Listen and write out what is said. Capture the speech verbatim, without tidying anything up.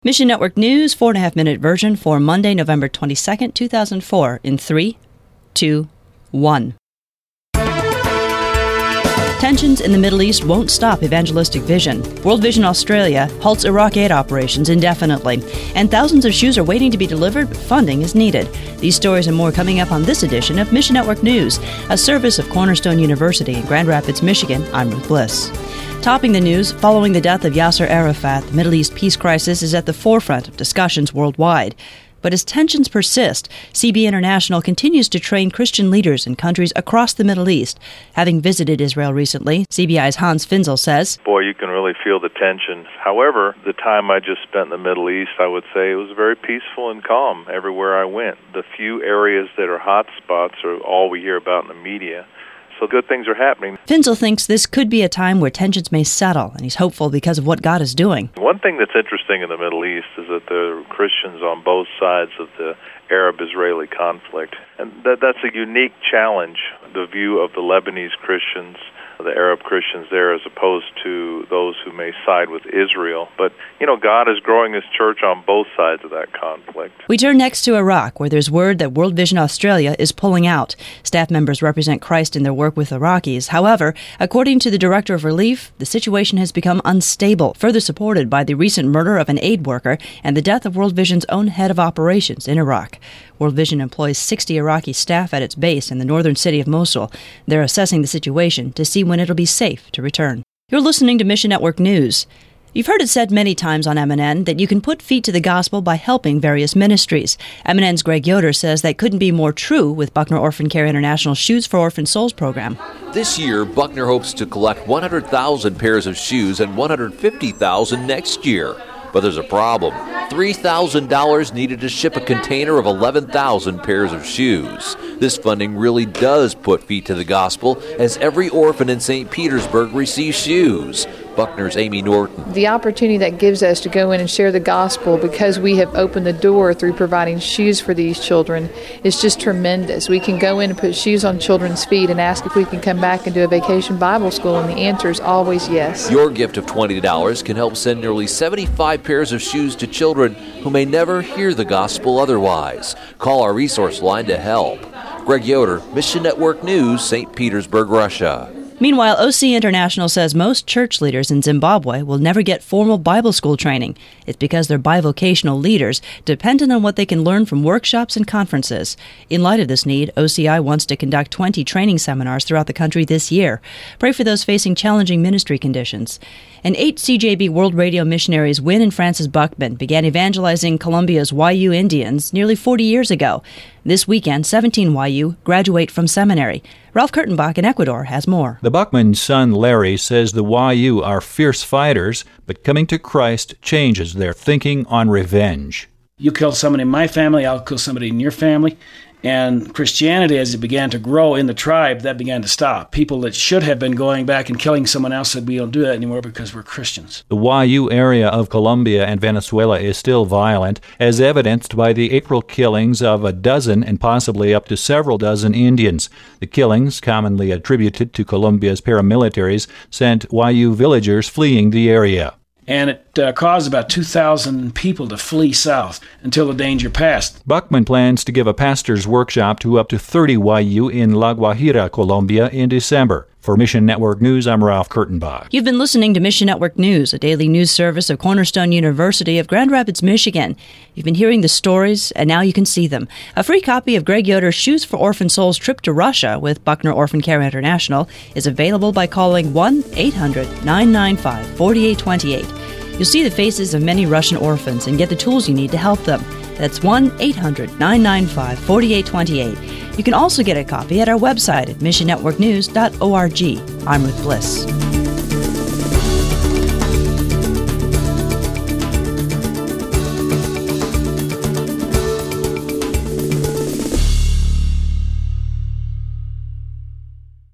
Mission Network News, four and a half minute version for Monday, November twenty-second, two thousand four, in three, two, one. Tensions in the Middle East won't stop evangelistic vision. World Vision Australia halts Iraq aid operations indefinitely, and thousands of shoes are waiting to be delivered, but funding is needed. These stories and more coming up on this edition of Mission Network News, a service of Cornerstone University in Grand Rapids, Michigan. I'm Ruth Bliss. Topping the news, following the death of Yasser Arafat, the Middle East peace crisis is at the forefront of discussions worldwide. But as tensions persist, C B International continues to train Christian leaders in countries across the Middle East. Having visited Israel recently, C B I's Hans Finzel says, Boy, you can really feel the tension. However, the time I just spent in the Middle East, I would say it was very peaceful and calm everywhere I went. The few areas that are hot spots are all we hear about in the media. So good things are happening. Finzel thinks this could be a time where tensions may settle, and he's hopeful because of what God is doing. One thing that's interesting in the Middle East is that there are Christians on both sides of the Arab-Israeli conflict. And that, that's a unique challenge, the view of the Lebanese Christians, the Arab Christians there, as opposed to those who may side with Israel. But, you know, God is growing His church on both sides of that conflict. We turn next to Iraq, where there's word that World Vision Australia is pulling out. Staff members represent Christ in their work with Iraqis. However, according to the Director of Relief, the situation has become unstable, further supported by the recent murder of an aid worker and the death of World Vision's own head of operations in Iraq. World Vision employs sixty Iraqi staff at its base in the northern city of Mosul. They're assessing the situation to see when it'll be safe to return. You're listening to Mission Network News. You've heard it said many times on M N N that you can put feet to the gospel by helping various ministries. M N N's Greg Yoder says that couldn't be more true with Buckner Orphan Care International's Shoes for Orphan Souls program. This year, Buckner hopes to collect one hundred thousand pairs of shoes and one hundred fifty thousand next year. But there's a problem. three thousand dollars needed to ship a container of eleven thousand pairs of shoes. This funding really does put feet to the gospel, as every orphan in Saint Petersburg receives shoes. Buckner's Amy Norton. The opportunity that gives us to go in and share the gospel because we have opened the door through providing shoes for these children is just tremendous. We can go in and put shoes on children's feet and ask if we can come back and do a vacation Bible school, and the answer is always yes. Your gift of twenty dollars can help send nearly seventy-five pairs of shoes to children who may never hear the gospel otherwise. Call our resource line to help. Greg Yoder, Mission Network News, Saint Petersburg, Russia. Meanwhile, O C International says most church leaders in Zimbabwe will never get formal Bible school training. It's because they're bivocational leaders, dependent on what they can learn from workshops and conferences. In light of this need, O C I wants to conduct twenty training seminars throughout the country this year. Pray for those facing challenging ministry conditions. And eight C J B World Radio missionaries, Wynn and Francis Buckman, began evangelizing Colombia's Y U Indians nearly forty years ago. This weekend, seventeen Y U graduate from seminary. Ralph Kurtenbach in Ecuador has more. The Buckman son, Larry, says the Y U are fierce fighters, but coming to Christ changes their thinking on revenge. You kill somebody in my family, I'll kill somebody in your family. And Christianity, as it began to grow in the tribe, that began to stop. People that should have been going back and killing someone else said, we don't do that anymore because we're Christians. The Y U area of Colombia and Venezuela is still violent, as evidenced by the April killings of a dozen and possibly up to several dozen Indians. The killings, commonly attributed to Colombia's paramilitaries, sent Y U villagers fleeing the area. And it uh, caused about two thousand people to flee south until the danger passed. Buckman plans to give a pastor's workshop to up to thirty Y U in La Guajira, Colombia, in December. For Mission Network News, I'm Ralph Kurtenbach. You've been listening to Mission Network News, a daily news service of Cornerstone University of Grand Rapids, Michigan. You've been hearing the stories, and now you can see them. A free copy of Greg Yoder's Shoes for Orphan Souls Trip to Russia with Buckner Orphan Care International is available by calling one eight hundred nine nine five four eight two eight. You'll see the faces of many Russian orphans and get the tools you need to help them. That's one eight hundred nine nine five four eight two eight. You can also get a copy at our website at mission network news dot org. I'm Ruth Bliss.